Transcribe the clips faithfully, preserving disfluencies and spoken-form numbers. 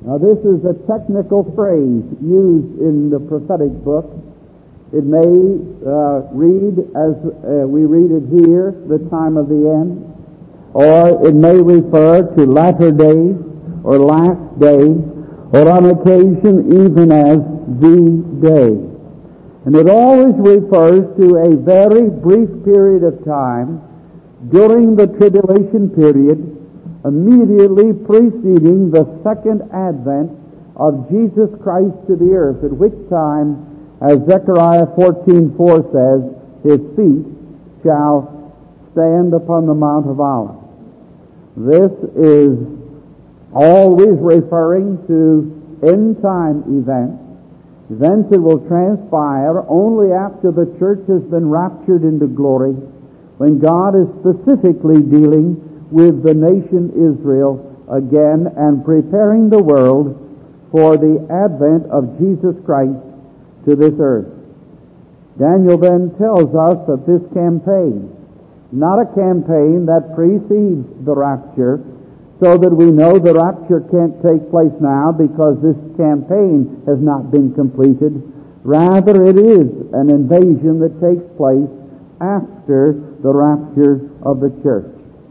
Now this is a technical phrase used in the prophetic book. It may uh, read as uh, we read it here, the time of the end, or it may refer to latter days or last days, or on occasion even as the day. And it always refers to a very brief period of time during the tribulation period, immediately preceding the second advent of Jesus Christ to the earth, at which time, as Zechariah fourteen four says, his feet shall stand upon the Mount of Olives. This is always referring to end-time events, events that will transpire only after the church has been raptured into glory, when God is specifically dealing with the nation Israel again and preparing the world for the advent of Jesus Christ to this earth. Daniel then tells us that this campaign, not a campaign that precedes the rapture, so that we know the rapture can't take place now because this campaign has not been completed. Rather, it is an invasion that takes place after the rapture of the church.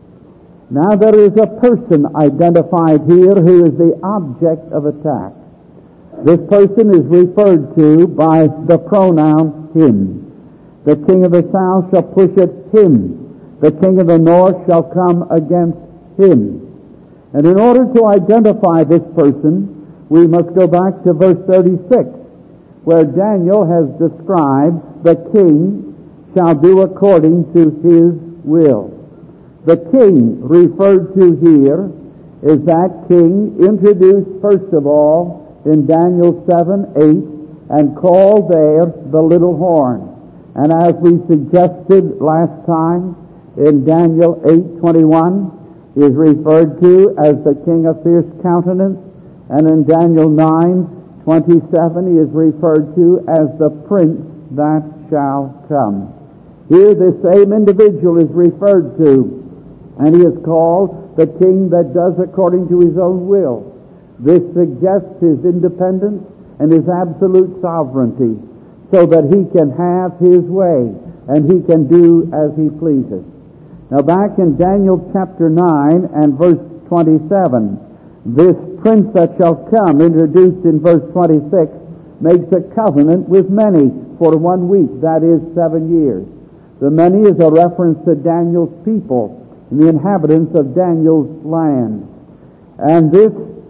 Now there is a person identified here who is the object of attack. This person is referred to by the pronoun him. The king of the south shall push at him. The king of the north shall come against him. And in order to identify this person, we must go back to verse thirty-six, where Daniel has described the king shall do according to his will. The king referred to here is that king introduced first of all in Daniel seven eight and called there the little horn. And as we suggested last time, in Daniel eight twenty-one, he is referred to as the king of fierce countenance, and in Daniel nine twenty-seven he is referred to as the prince that shall come. Here this same individual is referred to, and he is called the king that does according to his own will. This suggests his independence and his absolute sovereignty, so that he can have his way and he can do as he pleases. Now back in Daniel chapter nine and verse twenty-seven, this prince that shall come, introduced in verse twenty-six, makes a covenant with many for one week, that is seven years. The many is a reference to Daniel's people, the inhabitants of Daniel's land. And this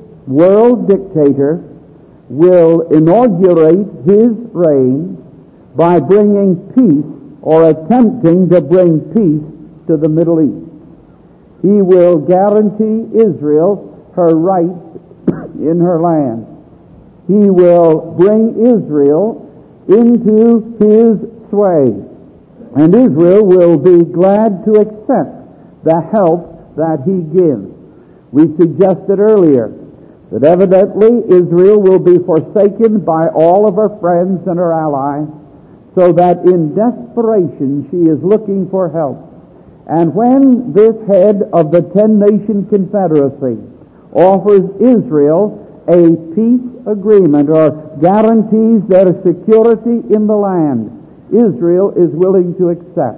world dictator will inaugurate his reign by bringing peace, or attempting to bring peace, to the Middle East. He will guarantee Israel her rights in her land. He will bring Israel into his sway, and Israel will be glad to accept the help that he gives. We suggested earlier that evidently Israel will be forsaken by all of her friends and her allies, so that in desperation she is looking for help. And when this head of the ten-nation confederacy offers Israel a peace agreement or guarantees their security in the land, Israel is willing to accept.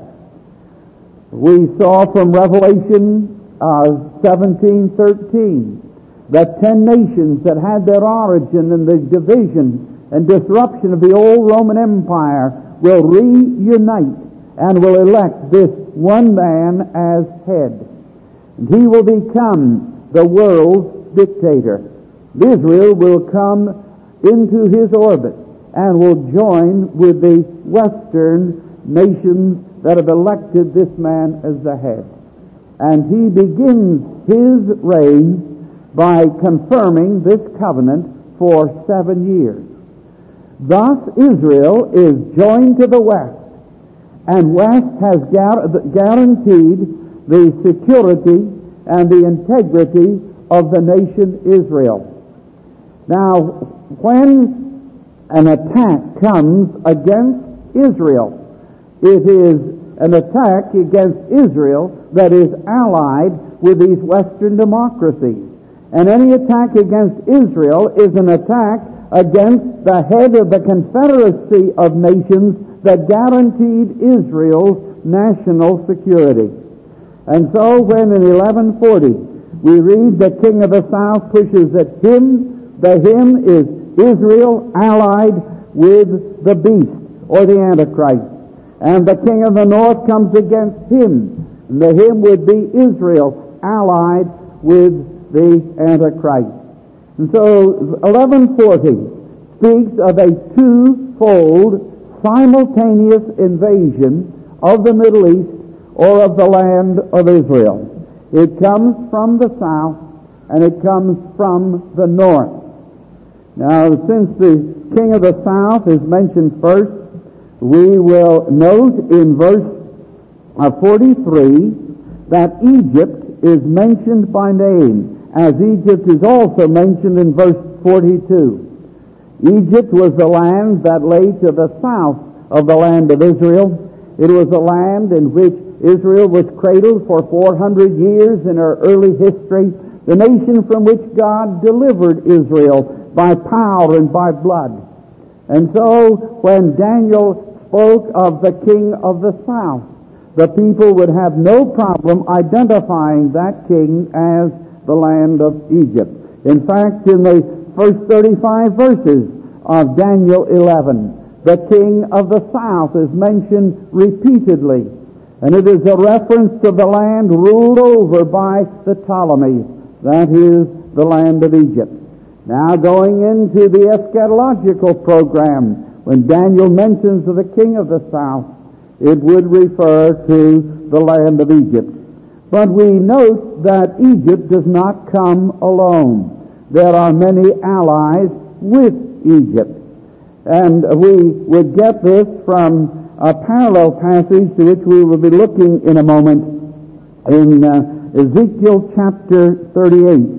We saw from Revelation uh, seventeen thirteen that ten nations that had their origin in the division and disruption of the old Roman Empire will reunite and will elect this one man as head. And he will become the world's dictator. Israel will come into his orbit and will join with the Western nations that have elected this man as the head. And he begins his reign by confirming this covenant for seven years. Thus Israel is joined to the West, and West has guaranteed the security and the integrity of the nation Israel. Now, when an attack comes against Israel, it is an attack against Israel that is allied with these Western democracies. And any attack against Israel is an attack against the head of the confederacy of nations that guaranteed Israel's national security. And so when in eleven forty we read the king of the south pushes at him, the him is Israel allied with the beast or the Antichrist. And the king of the north comes against him. And the him would be Israel allied with the Antichrist. And so eleven forty speaks of a twofold simultaneous invasion of the Middle East or of the land of Israel. It comes from the south and it comes from the north. Now, since the king of the south is mentioned first, we will note in verse forty-three that Egypt is mentioned by name, as Egypt is also mentioned in verse forty-two. Egypt was the land that lay to the south of the land of Israel. It was a land in which Israel was cradled for four hundred years in her early history, the nation from which God delivered Israel by power and by blood. And so when Daniel spoke of the king of the south, the people would have no problem identifying that king as the land of Egypt. In fact, in the first thirty-five verses of Daniel eleven, the king of the south is mentioned repeatedly, and it is a reference to the land ruled over by the Ptolemies, that is, the land of Egypt. Now going into the eschatological program, when Daniel mentions of the king of the south, it would refer to the land of Egypt. But we note that Egypt does not come alone. There are many allies with Egypt. And we would get this from a parallel passage to which we will be looking in a moment in uh, Ezekiel chapter thirty-eight,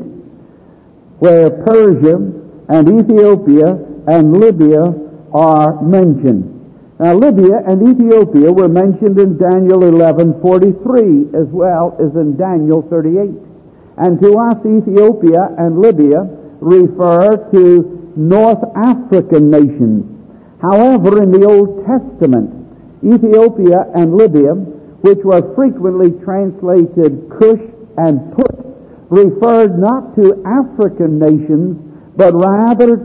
where Persia and Ethiopia and Libya are mentioned. Now, Libya and Ethiopia were mentioned in Daniel eleven forty-three as well as in Daniel thirty-eight. And to us, Ethiopia and Libya refer to North African nations. However, in the Old Testament, Ethiopia and Libya, which were frequently translated Cush and Put, referred not to African nations, but rather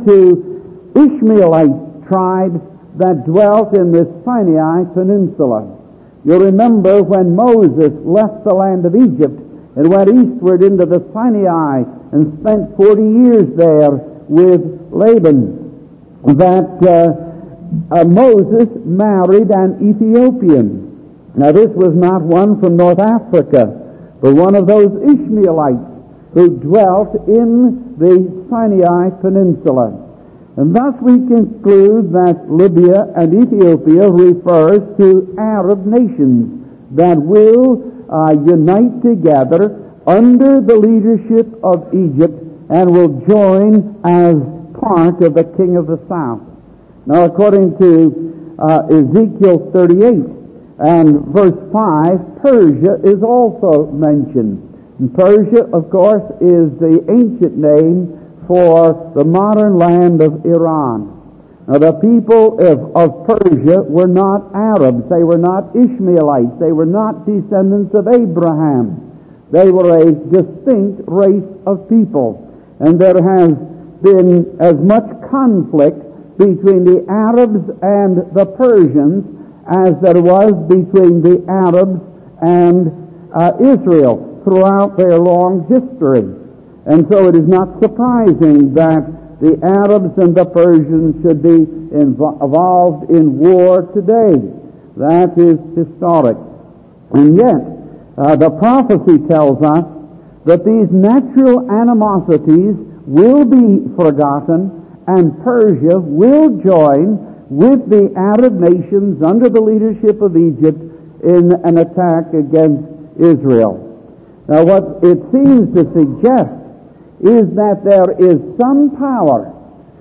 to Ishmaelite tribes that dwelt in the Sinai Peninsula. You'll remember when Moses left the land of Egypt and went eastward into the Sinai and spent forty years there with Laban, that uh, uh, Moses married an Ethiopian. Now this was not one from North Africa, but one of those Ishmaelites who dwelt in the Sinai Peninsula. And thus we conclude that Libya and Ethiopia refers to Arab nations that will uh, unite together under the leadership of Egypt and will join as part of the king of the south. Now, according to uh, Ezekiel thirty-eight and verse five, Persia is also mentioned. And Persia, of course, is the ancient name for the modern land of Iran. Now, the people of, of Persia were not Arabs. They were not Ishmaelites. They were not descendants of Abraham. They were a distinct race of people. And there has been as much conflict between the Arabs and the Persians as there was between the Arabs and uh, Israel throughout their long history. And so it is not surprising that the Arabs and the Persians should be involved in war today. That is historic. And yet, uh, the prophecy tells us that these natural animosities will be forgotten and Persia will join with the Arab nations under the leadership of Egypt in an attack against Israel. Now, what it seems to suggest is that there is some power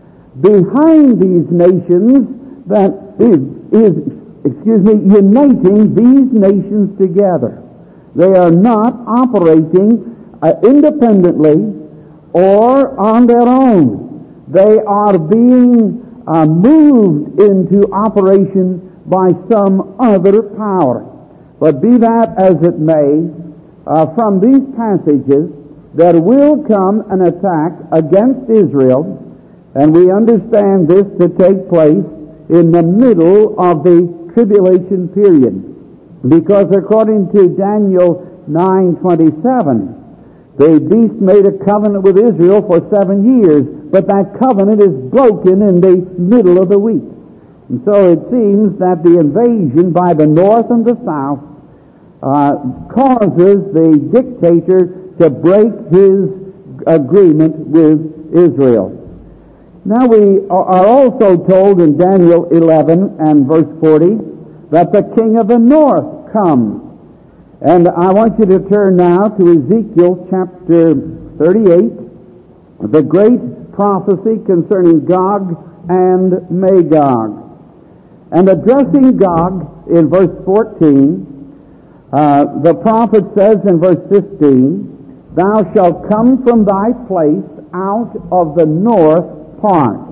behind these nations that is, is, excuse me, uniting these nations together. They are not operating uh, independently or on their own. They are being uh, moved into operation by some other power. But be that as it may, uh, from these passages, there will come an attack against Israel, and we understand this to take place in the middle of the tribulation period. Because according to Daniel nine twenty-seven, the beast made a covenant with Israel for seven years, but that covenant is broken in the middle of the week. And so it seems that the invasion by the north and the south uh, causes the dictator to break his agreement with Israel. Now we are also told in Daniel eleven and verse forty that the king of the north comes. And I want you to turn now to Ezekiel chapter thirty-eight, the great prophecy concerning Gog and Magog. And addressing Gog in verse fourteen, uh, the prophet says in verse fifteen, "Thou shalt come from thy place out of the north part."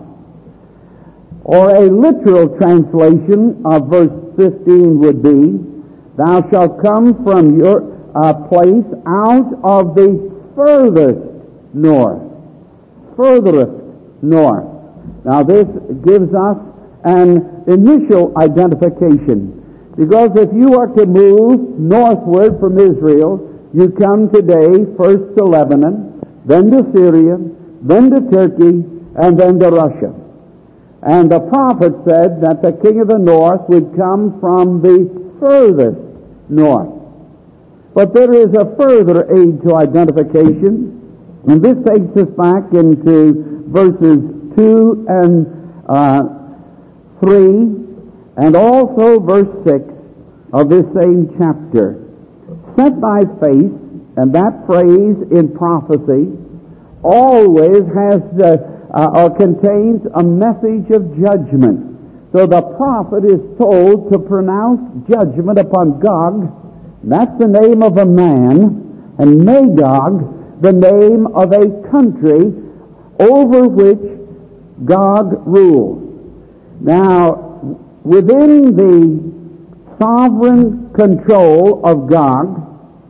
Or a literal translation of verse fifteen would be, "Thou shalt come from your uh, place out of the furthest north." Furthest north. Now this gives us an initial identification. Because if you are to move northward from Israel, you come today first to Lebanon, then to Syria, then to Turkey, and then to Russia. And the prophet said that the king of the north would come from the furthest north. But there is a further aid to identification, and this takes us back into verses two and uh, three, and also verse six of this same chapter. "Set thy face," and that phrase in prophecy always has uh, uh, or contains a message of judgment. So the prophet is told to pronounce judgment upon Gog. That's the name of a man, and Magog, the name of a country over which Gog rules. Now, within the sovereign control of Gog,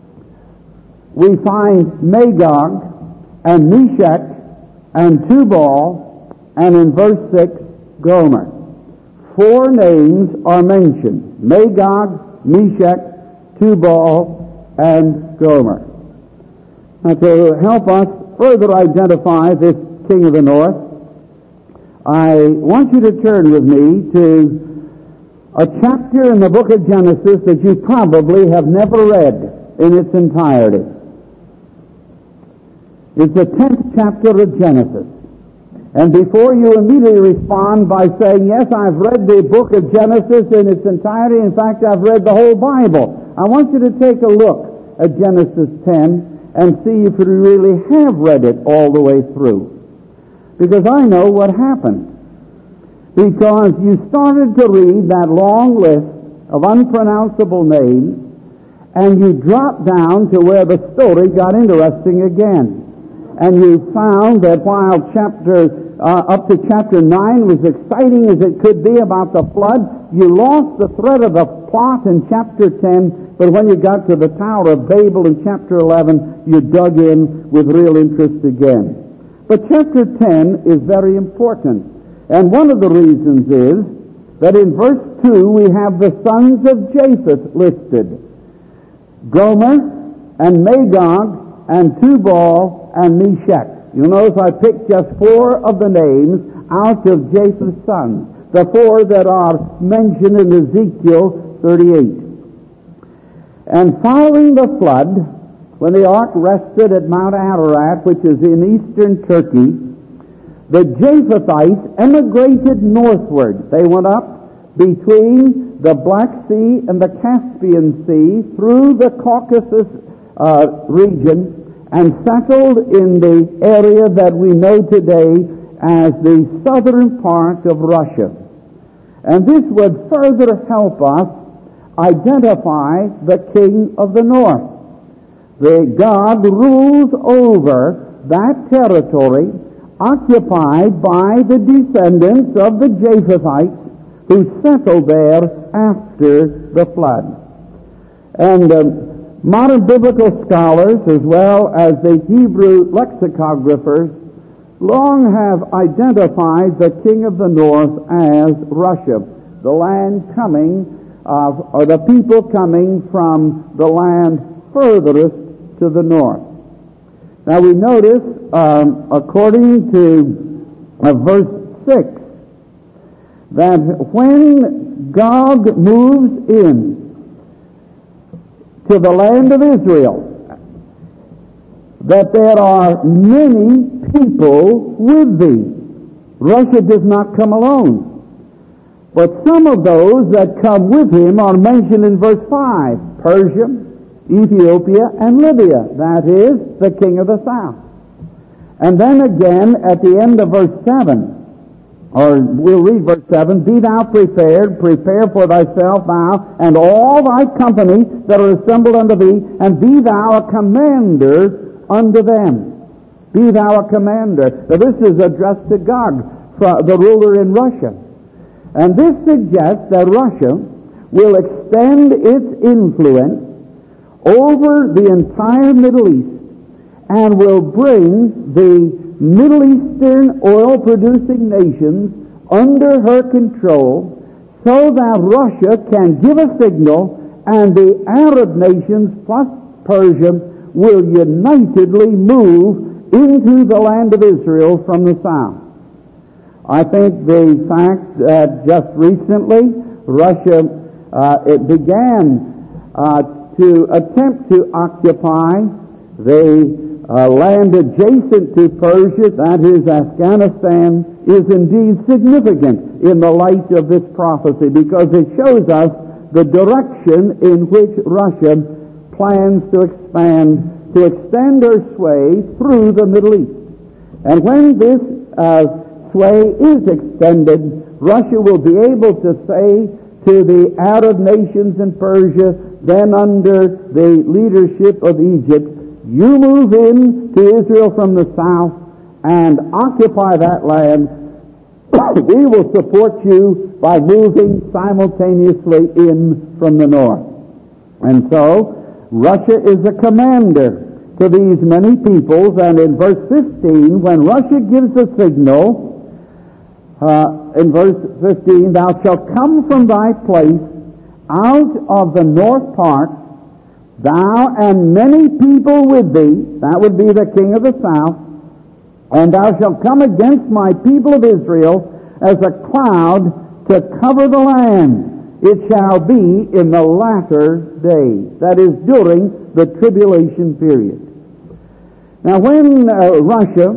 we find Magog and Meshech and Tubal, and in verse six, Gomer. Four names are mentioned: Magog, Meshech, Tubal, and Gomer. Now, to help us further identify this king of the north, I want you to turn with me to a chapter in the book of Genesis that you probably have never read in its entirety. It's the tenth chapter of Genesis. And before you immediately respond by saying, "Yes, I've read the book of Genesis in its entirety. In fact, I've read the whole Bible," I want you to take a look at Genesis ten and see if you really have read it all the way through. Because I know what happened. Because you started to read that long list of unpronounceable names, and you dropped down to where the story got interesting again. And you found that while chapter uh, up to chapter nine was exciting as it could be about the flood, you lost the thread of the plot in chapter ten, but when you got to the Tower of Babel in chapter eleven, you dug in with real interest again. But chapter ten is very important, and one of the reasons is that in verse two we have the sons of Japheth listed: Gomer and Magog and Tubal and Meshech. You'll notice I picked just four of the names out of Japheth's sons, the four that are mentioned in Ezekiel thirty-eight. And following the flood, when the ark rested at Mount Ararat, which is in eastern Turkey, the Japhethites emigrated northward. They went up between the Black Sea and the Caspian Sea through the Caucasus uh, region and settled in the area that we know today as the southern part of Russia. And this would further help us identify the king of the north. The God rules over that territory occupied by the descendants of the Japhethites who settled there after the flood. And um, modern biblical scholars, as well as the Hebrew lexicographers, long have identified the king of the north as Russia, the land coming, uh, or the people coming from the land furthest to the north. Now we notice, um, according to uh, verse six, that when Gog moves in to the land of Israel, that there are many people with thee. Russia does not come alone. But some of those that come with him are mentioned in verse five, Persia, Ethiopia, and Libya. That is, the king of the south. And then again, at the end of verse seven, or we'll read verse seven, be thou prepared, prepare for thyself thou, and all thy company that are assembled unto thee, and be thou a commander unto them. Be thou a commander. Now this is addressed to Gog, the ruler in Russia. And this suggests that Russia will extend its influence over the entire Middle East and will bring the Middle Eastern oil-producing nations under her control so that Russia can give a signal and the Arab nations plus Persia will unitedly move into the land of Israel from the south. I think the fact that just recently Russia uh, it began uh, to attempt to occupy the uh, land adjacent to Persia, that is Afghanistan, is indeed significant in the light of this prophecy because it shows us the direction in which Russia plans to expand, to extend her sway through the Middle East. And when this uh, sway is extended, Russia will be able to say to the Arab nations in Persia, then under the leadership of Egypt, you move in to Israel from the south and occupy that land. We will support you by moving simultaneously in from the north. And so, Russia is a commander to these many peoples, and in verse fifteen, when Russia gives a signal, uh, in verse fifteen, thou shalt come from thy place out of the north part, thou and many people with thee, that would be the king of the south, and thou shalt come against my people of Israel as a cloud to cover the land. It shall be in the latter days, that is, during the tribulation period. Now, when uh, Russia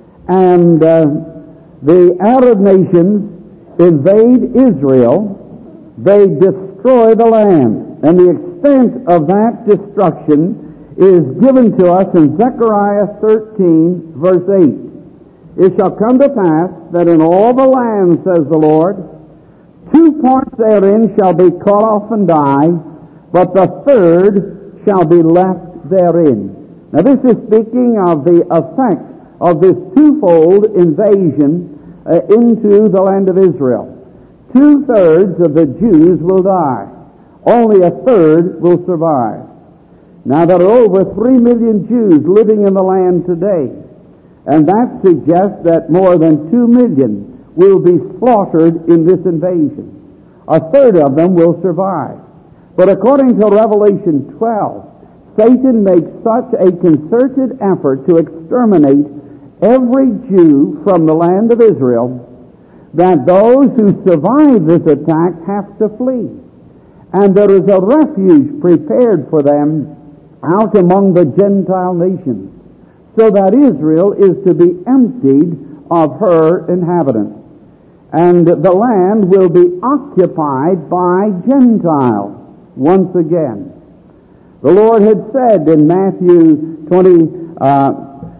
and uh, the Arab nations invade Israel, they destroy the land. And the extent of that destruction is given to us in Zechariah thirteen, verse eight. It shall come to pass that in all the land, says the Lord, two parts therein shall be cut off and die, but the third shall be left therein. Now this is speaking of the effect of this twofold invasion uh, into the land of Israel. Two-thirds of the Jews will die. Only a third will survive. Now there are over three million Jews living in the land today, and that suggests that more than two million will be slaughtered in this invasion. A third of them will survive. But according to Revelation twelve, Satan makes such a concerted effort to exterminate every Jew from the land of Israel that those who survive this attack have to flee. And there is a refuge prepared for them out among the Gentile nations, so that Israel is to be emptied of her inhabitants. And the land will be occupied by Gentiles once again. The Lord had said in Matthew twenty, uh,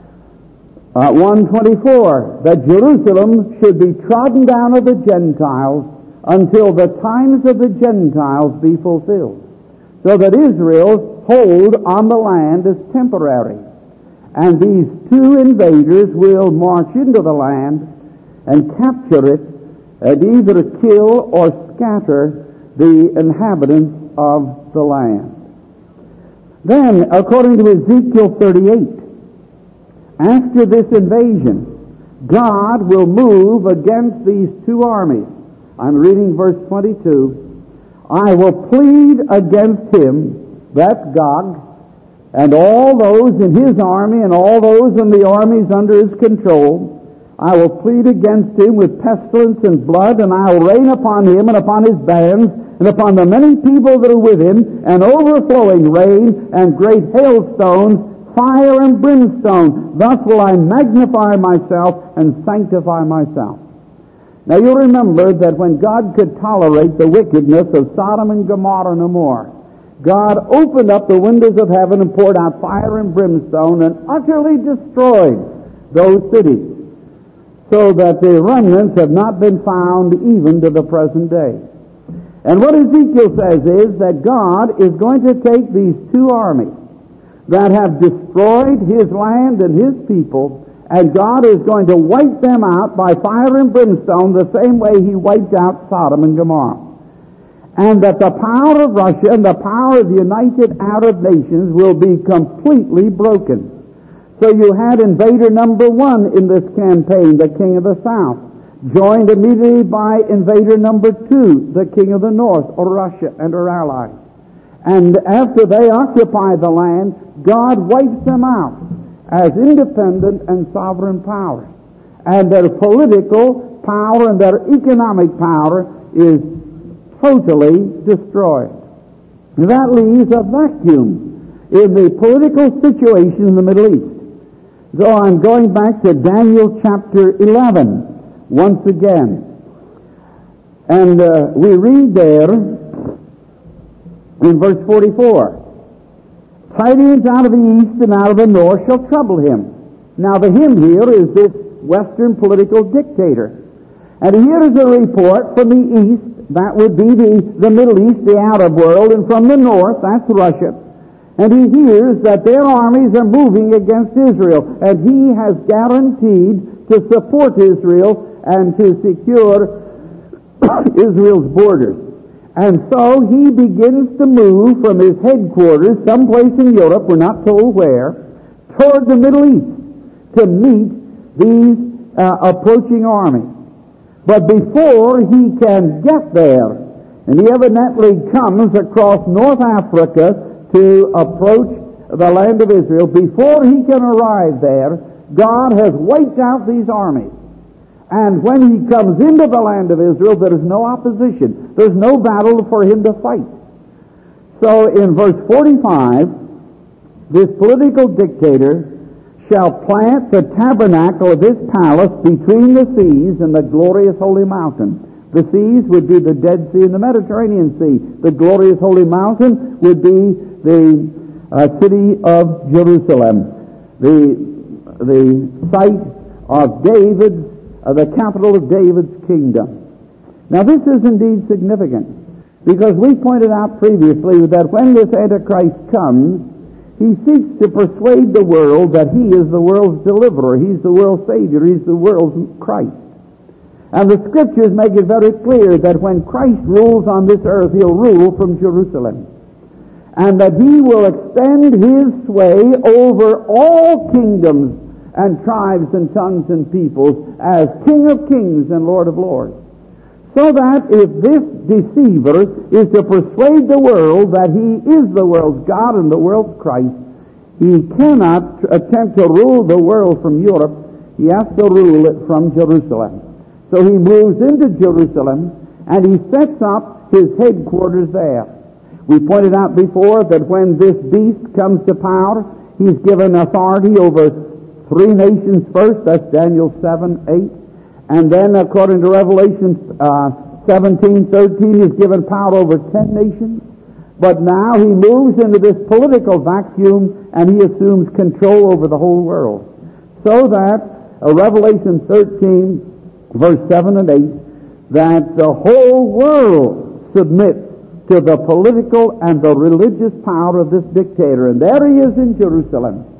uh, one twenty-four that Jerusalem should be trodden down of the Gentiles until the times of the Gentiles be fulfilled, so that Israel's hold on the land is temporary. And these two invaders will march into the land and capture it and either kill or scatter the inhabitants of the land. Then, according to Ezekiel thirty-eight, after this invasion, God will move against these two armies. I'm reading verse twenty-two. I will plead against him, that's Gog, and all those in his army and all those in the armies under his control. I will plead against him with pestilence and blood, and I will rain upon him and upon his bands and upon the many people that are with him, and overflowing rain and great hailstones, fire and brimstone. Thus will I magnify myself and sanctify myself. Now you remember that when God could tolerate the wickedness of Sodom and Gomorrah no more, God opened up the windows of heaven and poured out fire and brimstone and utterly destroyed those cities, so that the remnants have not been found even to the present day. And what Ezekiel says is that God is going to take these two armies that have destroyed his land and his people, and God is going to wipe them out by fire and brimstone the same way he wiped out Sodom and Gomorrah. And that the power of Russia and the power of the United Arab Nations will be completely broken. So you had invader number one in this campaign, the king of the south, joined immediately by invader number two, the king of the north, or Russia and her allies. And after they occupy the land, God wipes them out as independent and sovereign powers. And their political power and their economic power is totally destroyed. That leaves a vacuum in the political situation in the Middle East. So I'm going back to Daniel chapter eleven once again. And uh, we read there in verse forty-four, tidings out of the east and out of the north shall trouble him. Now the him here is this Western political dictator. And here is a report from the east, that would be the, the Middle East, the Arab world, and from the north, that's Russia. And he hears that their armies are moving against Israel, and he has guaranteed to support Israel and to secure Israel's borders. And so he begins to move from his headquarters, someplace in Europe, we're not told where, toward the Middle East to meet these uh, approaching armies. But before he can get there, and he evidently comes across North Africa to approach the land of Israel, before he can arrive there, God has wiped out these armies. And when he comes into the land of Israel, there is no opposition. There's no battle for him to fight. So in verse forty-five, this political dictator shall plant the tabernacle of his palace between the seas and the glorious holy mountain. The seas would be the Dead Sea and the Mediterranean Sea. The glorious holy mountain would be the uh, city of Jerusalem, the the site of David's, uh, the capital of David's kingdom. Now this is indeed significant, because we pointed out previously that when this Antichrist comes, he seeks to persuade the world that he is the world's deliverer, he's the world's Savior, he's the world's Christ. And the Scriptures make it very clear that when Christ rules on this earth, he'll rule from Jerusalem. And that he will extend his sway over all kingdoms and tribes and tongues and peoples as King of kings and Lord of lords. So that if this deceiver is to persuade the world that he is the world's God and the world's Christ, he cannot attempt to rule the world from Europe. He has to rule it from Jerusalem. So he moves into Jerusalem and he sets up his headquarters there. We pointed out before that when this beast comes to power, he's given authority over three nations first. That's Daniel seven, eight. And then, according to Revelation uh, seventeen, thirteen, he's given power over ten nations. But now he moves into this political vacuum and he assumes control over the whole world. So that uh, Revelation thirteen, verse seven and eight, that the whole world submits to the political and the religious power of this dictator. And there he is in Jerusalem.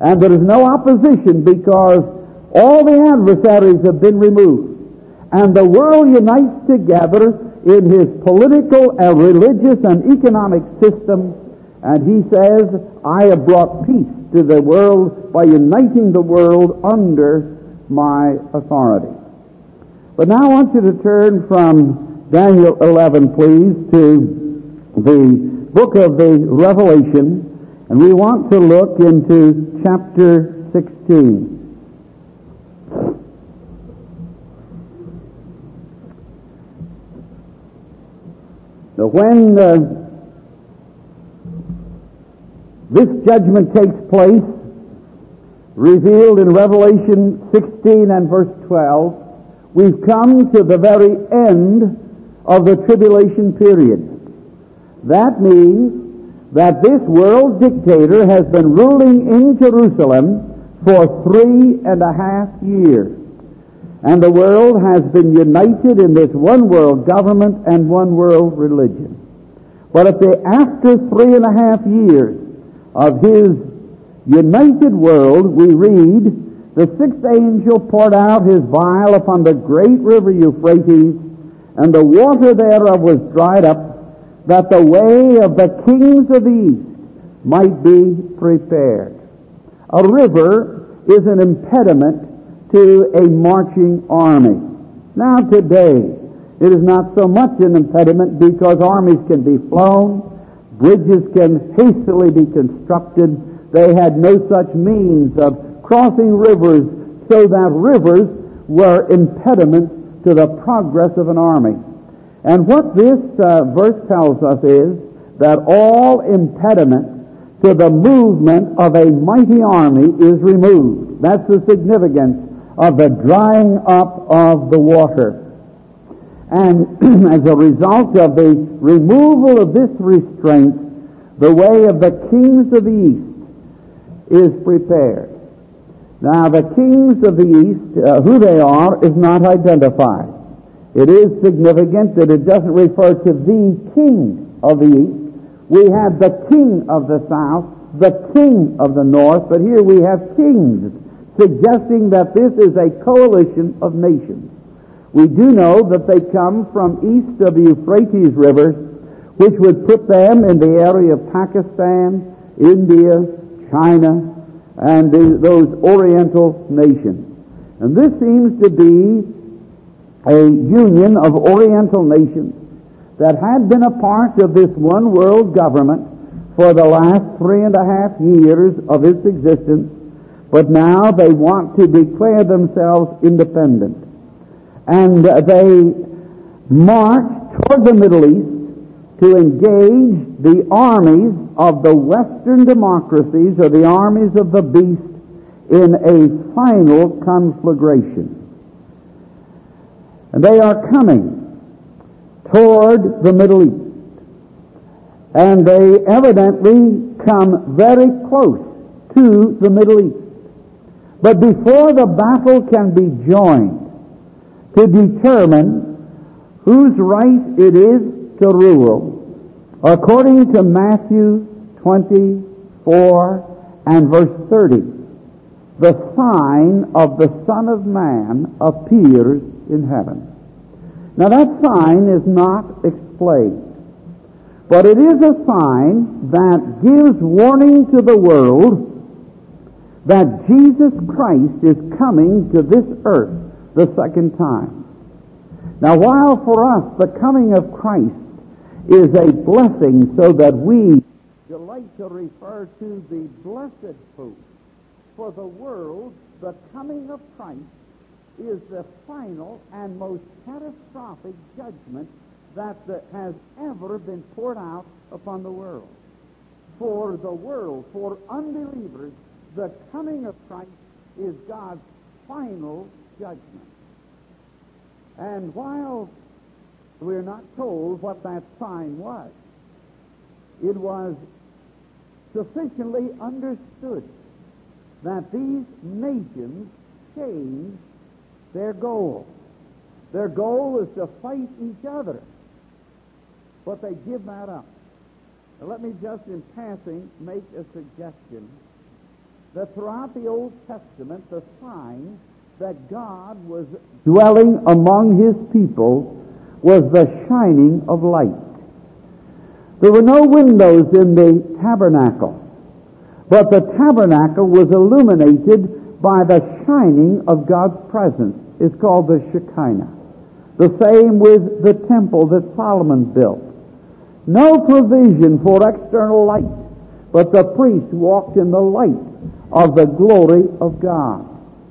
And there is no opposition because all the adversaries have been removed. And the world unites together in his political and religious and economic system. And he says, I have brought peace to the world by uniting the world under my authority. But now I want you to turn from Daniel eleven, please, to the book of the Revelation, and we want to look into chapter sixteen. So when uh, this judgment takes place, revealed in Revelation sixteen and verse twelve, we've come to the very end of the tribulation period. That means that this world dictator has been ruling in Jerusalem for three and a half years. And the world has been united in this one world government and one world religion. But at the, after three and a half years of his united world, we read, the sixth angel poured out his vial upon the great river Euphrates, and the water thereof was dried up, that the way of the kings of the east might be prepared. A river is an impediment to a marching army. Now today, it is not so much an impediment because armies can be flown, bridges can hastily be constructed. They had no such means of crossing rivers, so that rivers were impediments to the progress of an army. And what this uh, verse tells us is that all impediment to the movement of a mighty army is removed. That's the significance of the drying up of the water. And as a result of the removal of this restraint, the way of the kings of the east is prepared. Now, the kings of the east, uh, who they are, is not identified. It is significant that it doesn't refer to the king of the east. We have the king of the south, the king of the north, but here we have kings, suggesting that this is a coalition of nations. We do know that they come from east of the Euphrates River, which would put them in the area of Pakistan, India, China, and the, those oriental nations. And this seems to be a union of oriental nations that had been a part of this one world government for the last three and a half years of its existence, but now they want to declare themselves independent. And they march toward the Middle East to engage the armies of the Western democracies, or the armies of the beast, in a final conflagration. And they are coming toward the Middle East. And they evidently come very close to the Middle East. But before the battle can be joined to determine whose right it is to rule, according to Matthew twenty-four and verse thirty, the sign of the Son of Man appears in heaven. Now that sign is not explained, but it is a sign that gives warning to the world that Jesus Christ is coming to this earth the second time. Now, while for us the coming of Christ is a blessing, so that we delight to refer to the blessed hope, for the world, the coming of Christ is the final and most catastrophic judgment that the, has ever been poured out upon the world. For the world, for unbelievers, the coming of Christ is God's final judgment. And while we're not told what that sign was, it was sufficiently understood that these nations changed their goal. Their goal is to fight each other, but they give that up. Now, let me just in passing make a suggestion. that throughout the Old Testament the sign that God was dwelling among His people was the shining of light. There were no windows in the tabernacle, but the tabernacle was illuminated by the shining of God's presence. It's called the Shekinah. The same with the temple that Solomon built. No provision for external light, but the priest walked in the light of the glory of God.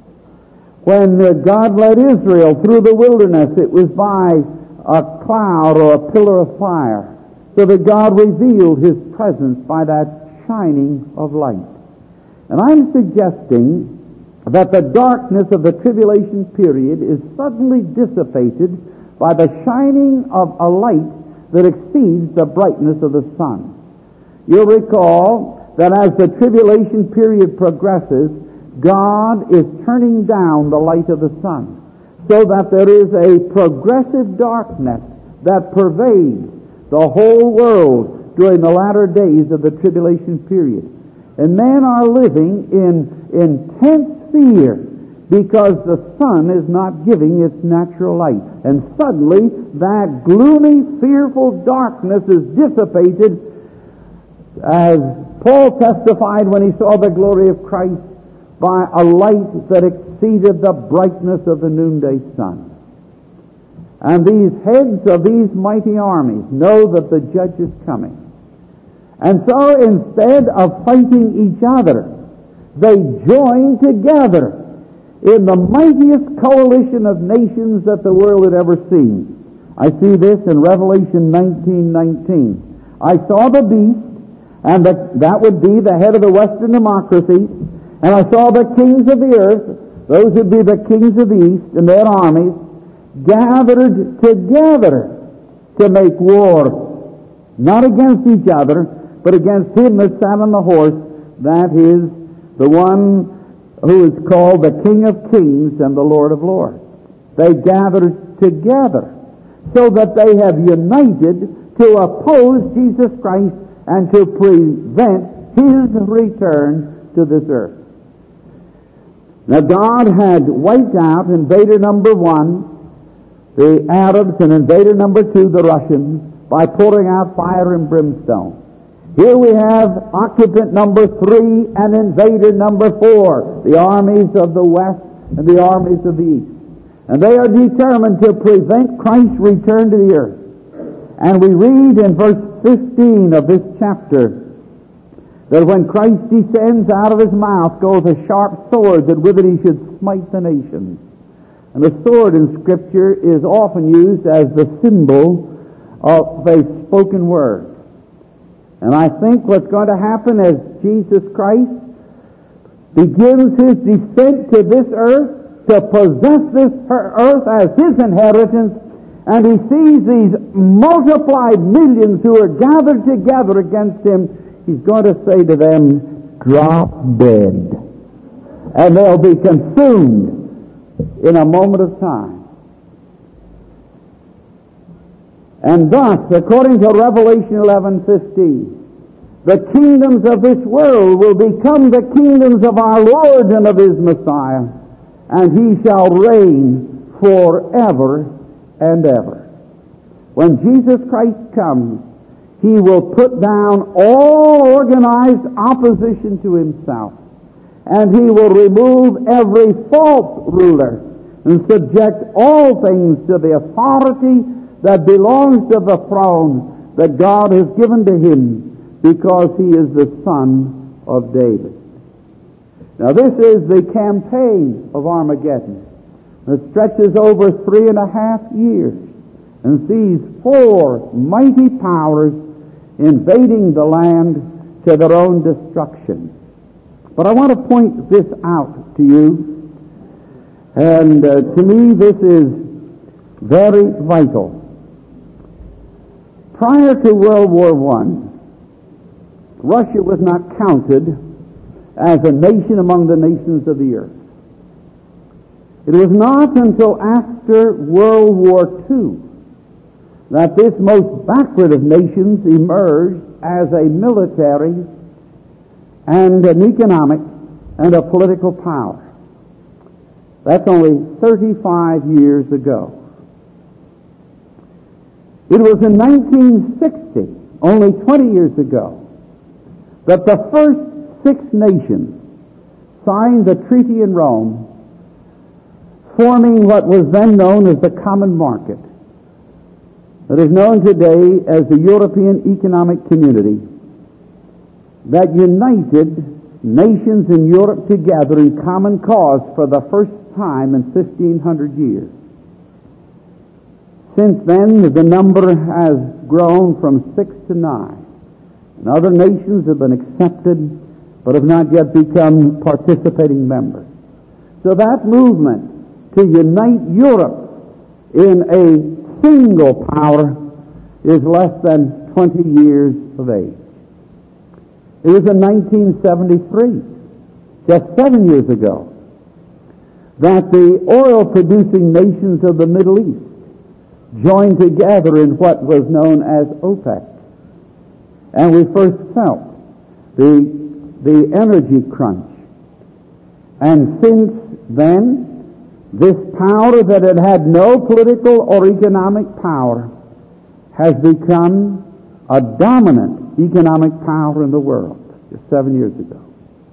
When uh, God led Israel through the wilderness, it was by a cloud or a pillar of fire, so that God revealed His presence by that shining of light. And I'm suggesting that the darkness of the tribulation period is suddenly dissipated by the shining of a light that exceeds the brightness of the sun. You'll recall that as the tribulation period progresses, God is turning down the light of the sun, so that there is a progressive darkness that pervades the whole world during the latter days of the tribulation period. And men are living in intense fear because the sun is not giving its natural light. And suddenly that gloomy, fearful darkness is dissipated, as Paul testified when he saw the glory of Christ, by a light that exceeded the brightness of the noonday sun. And these heads of these mighty armies know that the judge is coming. And so instead of fighting each other, they join together in the mightiest coalition of nations that the world had ever seen. I see this in Revelation nineteen nineteen. I saw the beast, and the, that would be the head of the Western democracy, and I saw the kings of the earth, those would be the kings of the east and their armies, gathered together to make war, not against each other, but against him that sat on the horse, that is the one who is called the King of Kings and the Lord of Lords. They gathered together so that they have united to oppose Jesus Christ and to prevent His return to this earth. Now God had wiped out invader number one, the Arabs, and invader number two, the Russians, by pouring out fire and brimstone. Here we have occupant number three and invader number four, the armies of the west and the armies of the east. And they are determined to prevent Christ's return to the earth. And we read in verse fifteen of this chapter that when Christ descends, out of His mouth goes a sharp sword, that with it He should smite the nations. And the sword in Scripture is often used as the symbol of a spoken word. And I think what's going to happen as Jesus Christ begins His descent to this earth, to possess this earth as His inheritance, and He sees these multiplied millions who are gathered together against Him, He's going to say to them, drop dead. And they'll be consumed in a moment of time. And thus, according to Revelation eleven fifteen, the kingdoms of this world will become the kingdoms of our Lord and of His Messiah, and He shall reign forever and ever. When Jesus Christ comes, He will put down all organized opposition to Himself, and He will remove every false ruler and subject all things to the authority that belongs to the throne that God has given to Him, because He is the Son of David. Now this is the campaign of Armageddon. It stretches over three and a half years and sees four mighty powers invading the land to their own destruction. But I want to point this out to you, and uh, to me this is very vital. Prior to World War One, Russia was not counted as a nation among the nations of the earth. It was not until after World War Two that this most backward of nations emerged as a military and an economic and a political power. That's only thirty-five years ago. It was in nineteen sixty, only twenty years ago, that the first six nations signed the treaty in Rome, forming what was then known as the Common Market, that is known today as the European Economic Community, that united nations in Europe together in common cause for the first time in fifteen hundred years. Since then, the number has grown from six to nine, and other nations have been accepted but have not yet become participating members. So that movement to unite Europe in a single power is less than twenty years of age. It was in nineteen seventy-three, just seven years ago, that the oil-producing nations of the Middle East joined together in what was known as OPEC. And we first felt the, the energy crunch. And since then, this power that had had no political or economic power has become a dominant economic power in the world, just seven years ago.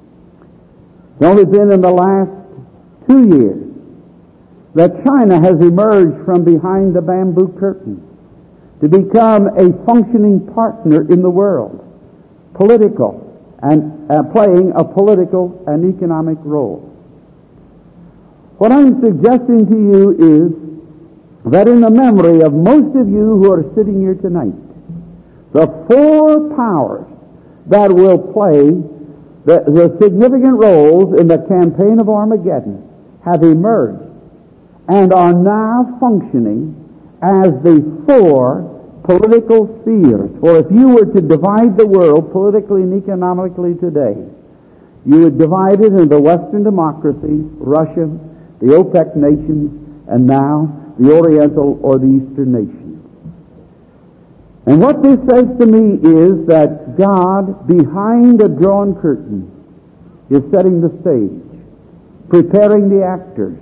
It's only been in the last two years that China has emerged from behind the bamboo curtain to become a functioning partner in the world, political, and uh, playing a political and economic role. What I'm suggesting to you is that in the memory of most of you who are sitting here tonight, the four powers that will play the, the significant roles in the campaign of Armageddon have emerged and are now functioning as the four political spheres. For if you were to divide the world politically and economically today, you would divide it into Western democracies, Russia, the OPEC nations, and now the Oriental or the Eastern nations. And what this says to me is that God, behind a drawn curtain, is setting the stage, preparing the actors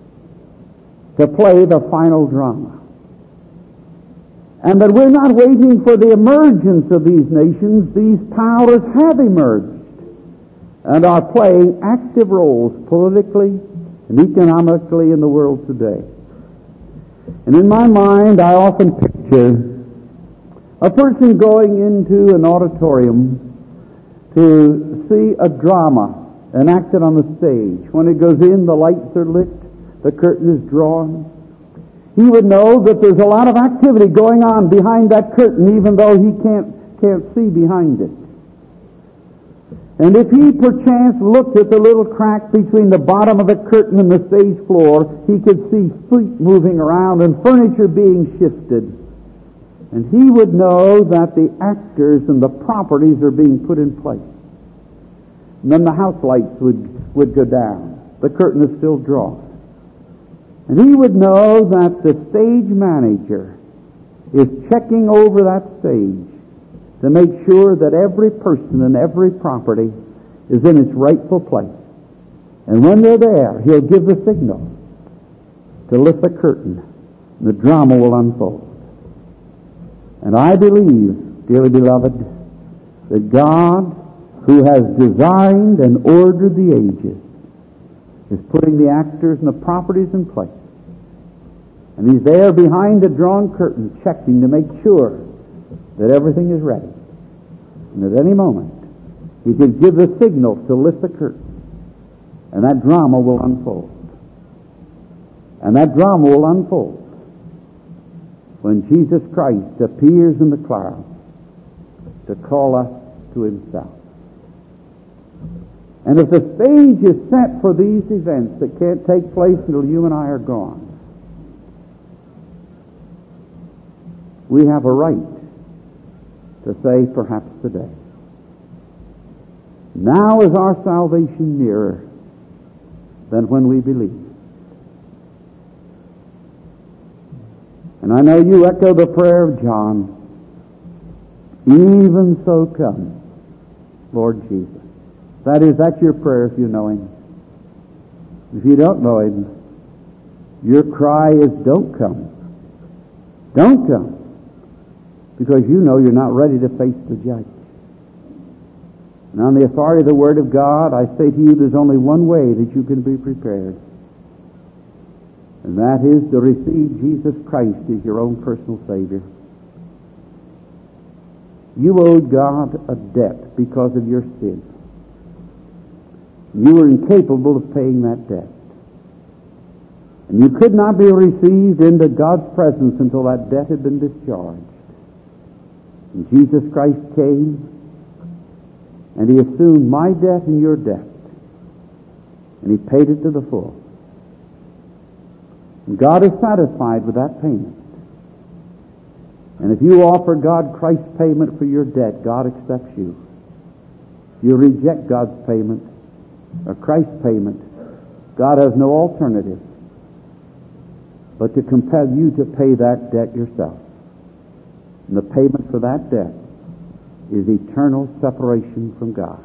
to play the final drama. And that we're not waiting for the emergence of these nations. These powers have emerged and are playing active roles politically and economically in the world today. And in my mind, I often picture a person going into an auditorium to see a drama enacted on the stage. When it goes in, the lights are lit, the curtain is drawn. He would know that there's a lot of activity going on behind that curtain, even though he can't can't see behind it. And if he perchance looked at the little crack between the bottom of the curtain and the stage floor, he could see feet moving around and furniture being shifted. And he would know that the actors and the properties are being put in place. And then the house lights would, would go down. The curtain is still drawn. And he would know that the stage manager is checking over that stage to make sure that every person and every property is in its rightful place. And when they're there, he'll give the signal to lift the curtain, and the drama will unfold. And I believe, dearly beloved, that God, who has designed and ordered the ages, is putting the actors and the properties in place. And he's there behind a drawn curtain, checking to make sure that everything is ready. And at any moment, he can give the signal to lift the curtain, and that drama will unfold. And that drama will unfold when Jesus Christ appears in the clouds to call us to himself. And if the stage is set for these events that can't take place until you and I are gone, we have a right to say, perhaps today, now is our salvation nearer than when we believed. And I know you echo the prayer of John, even so come, Lord Jesus. That is, that's your prayer if you know Him. If you don't know Him, your cry is, don't come. Don't come. Because you know you're not ready to face the judge. And on the authority of the Word of God, I say to you, there's only one way that you can be prepared. And that is to receive Jesus Christ as your own personal Savior. You owed God a debt because of your sin. You were incapable of paying that debt. And you could not be received into God's presence until that debt had been discharged. And Jesus Christ came, and He assumed my debt and your debt. And He paid it to the full. And God is satisfied with that payment. And if you offer God Christ's payment for your debt, God accepts you. If you reject God's payment, or Christ's payment, God has no alternative but to compel you to pay that debt yourself. And the payment for that debt is eternal separation from God.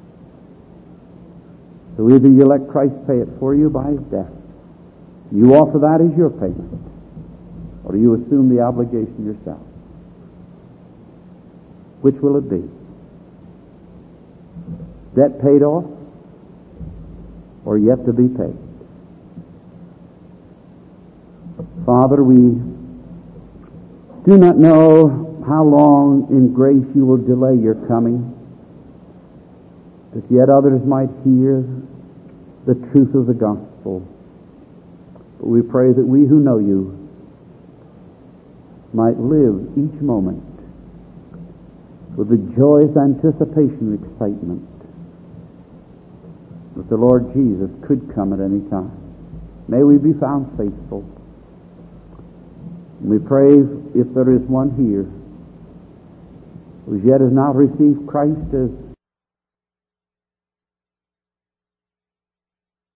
So either you let Christ pay it for you by His death, you offer that as your payment, or you assume the obligation yourself. Which will it be? Debt paid off, or yet to be paid? Father, we do not know how long in grace you will delay your coming, that yet others might hear the truth of the gospel. But we pray that we who know you might live each moment with the joyous anticipation and excitement that the Lord Jesus could come at any time. May we be found faithful. And we pray, if there is one here who yet has not received Christ as